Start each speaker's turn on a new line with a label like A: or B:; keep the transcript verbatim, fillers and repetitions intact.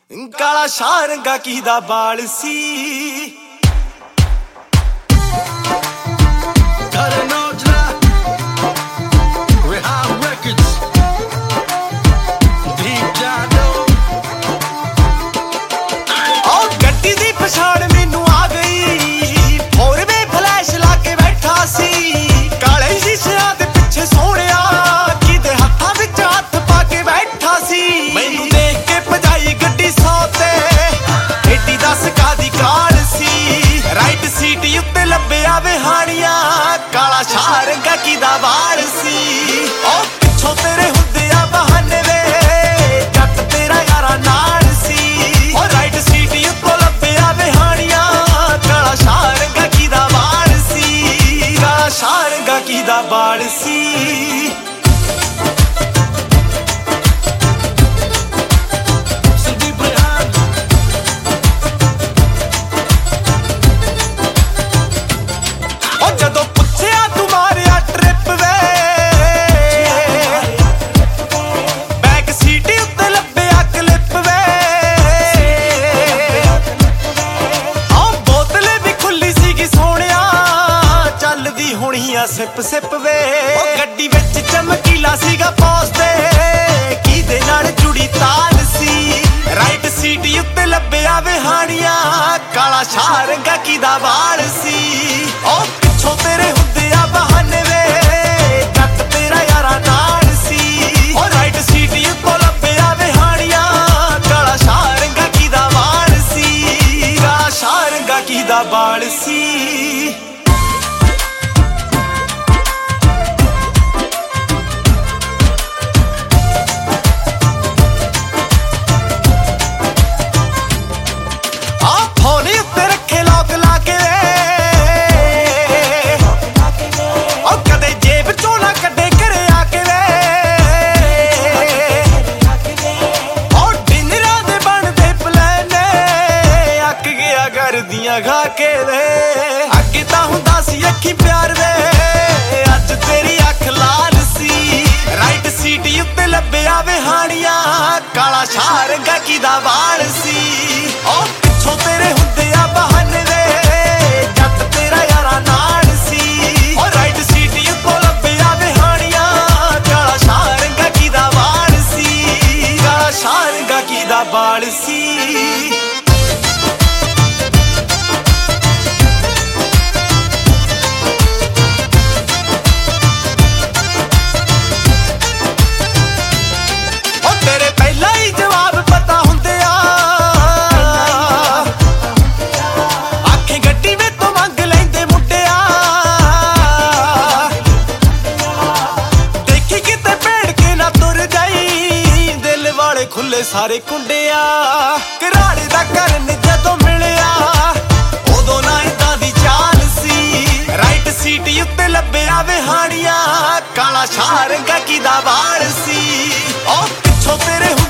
A: ਕਾਲਾ ਸ਼ਾਹ ਰੰਗਾ ਕੀ ਦਾ ਬਾਲ ਸੀ ਪਛਾਣ ਮੈਨੂੰ ਆ ਗਈ ਹੋਰ ਵੇ ਫਲੈਸ਼ ਲਾ ਕੇ ਬੈਠਾ ਸੀ ਕਾਲੇ ਸ਼ੀਸ਼ਿਆਂ ਦੇ ਪਿੱਛੇ ਸੋਹਣਿਆ ਕਿਤੇ ਹੱਥਾਂ ਵਿੱਚ ਹੱਥ ਪਾ ਕੇ ਬੈਠਾ ਸੀ ਮੈਨੂੰ ਦੇਖ ਕੇ ਭਜਾਈ ਗੱਡੀ ਸੌ ਤੇ ਏਡੀ ਦਸ ਕਾਦੀ ਕਾਲ ਸੀ ਰਾਈਟ ਸੀਟ ਉੱਤੇ ਲੱਭਿਆ ਵਿਹਾਣੀਆਂ ਕਾਲਾ ਸ਼ਾਹ ਰੰਗਾ ਕੀ ਦਾ ਵਾਲ ਸੀ ਉਹ ਪਿੱਛੋਂ ਤੇਰੇ ਹੁੰਦੇ ਆ ਬਹਾਨੇ ਵੇ ਜੱਟ ਤੇਰਾ ਯਾਰਾ ਨਾਲ ਸੀ ਉਹ ਰਾਈਟ ਸੀਟ ਉੱਤੋਂ ਸ਼ਾਹ ਰੰਗਾ ਕੀ ਦਾ ਬਾਲ ਸੀ ਉਹ ਜਦੋਂ ਪੁੱਛਿਆ ਤੂੰ ਮਾਰਿਆ ਟ੍ਰਿਪ ਵੇ ਬੈਕ ਸੀਟ ਉੱਤੇ ਲੱਭਿਆ ਕਲਿੱਪ ਵੇ ਉਹ ਬੋਤਲ ਵੀ ਖੁੱਲੀ ਸੀਗੀ ਸੋਹਣਿਆ ਚੱਲਦੀ ਹੋਣੀ ਆ ਸਿਪ ਸਿਪ ਵੇ ਉਹ ਗੱਡੀ ਵਿੱਚ ਚਮਕੀਲਾ ਸੀਗਾ ਪੌਸ ਤੇ ਕਿਹਦੇ ਨਾਲ ਜੁੜੀ ਤਾਲ ਸੀ ਰਾਈਟ ਸੀਟ ਉੱਤੇ ਲੱਭਿਆ ਵਿਹਾਣੀਆਂ ਕਾਲਾ ਸ਼ਾਹ ਰੰਗਾ ਕੀ ਦਾ ਵਾਲ ਸੀ ਉਹ ਪਿੱਛੋਂ ਤੇਰੇ ਹੁੰਦੇ ਆ ਬਹਾਨੇ ਵੇ ਜੱਟ ਤੇਰਾ ਯਾਰਾ ਨਾਲ ਸੀ ਉਹ ਰਾਈਟ ਸੀਟ ਉੱਤੋਂ ਲੱਭਿਆ ਵਿਹਾਣੀਆਂ ਕਾਲਾ ਸ਼ਾਹ ਰੰਗਾ ਕੀ ਦਾ ਵਾਲ ਸੀ ਕਾਲਾ ਸ਼ਾਹ ਰੰਗਾ ਕੀ ਦਾ ਵਾਲ ਸੀ ਕਰਦੀਆਂ ਖਾ ਕੇ ਵੇ ਅੱਗੇ ਤਾਂ ਹੁੰਦਾ ਸੀ ਅੱਖੀ ਪਿਆਰ ਵੇ ਅੱਜ ਤੇਰੀ ਅੱਖ ਲਾਲ ਸੀ ਰਾਈਟ ਸੀਟ ਉੱਤੇ ਲੱਭਿਆ ਵਿਹਾਣੀਆਂ ਕਾਲਾ ਸ਼ਾਹ ਰੰਗਾ ਕੀ ਦਾ ਵਾਲ ਸੀ ਉਹ ਪਿੱਛੋਂ ਤੇਰੇ ਹੁੰਦੇ ਆ ਬਹਾਨੇ ਵੇ ਜੱਟ ਤੇਰਾ ਯਾਰਾ ਨਾਲ ਸੀ ਉਹ ਰਾਈਟ ਸੀਟ ਉੱਤੋਂ ਲੱਭਿਆ ਵਿਹਾਣੀਆਂ ਕਾਲਾ ਸ਼ਾਹ ਰੰਗਾ ਕੀ ਦਾ ਵਾਲ ਸੀ ਕਾਲਾ ਸ਼ਾਹ ਰੰਗਾ ਕੀ ਦਾ ਵਾਲ ਸੀ ਖੁੱਲੇ ਸਾਰੇ ਕੁੰਡਿਆ ਘਰਾੜੇ ਦਾ ਕਰਨ ਜਦੋਂ ਮਿਲਿਆ ਉਦੋਂ ਨਾ ਇਦਾਂ ਦੀ ਚਾਲ ਸੀ ਰਾਈਟ ਸੀਟ ਉੱਤੇ ਲੱਭਿਆ ਵਿਹਾਣੀਆਂ ਕਾਲਾ ਸ਼ਾਹ ਰੰਗਾ ਕੀ ਦਾ ਵਾਲ ਸੀ ਉਹ ਪਿੱਛੋਂ ਤੇਰੇ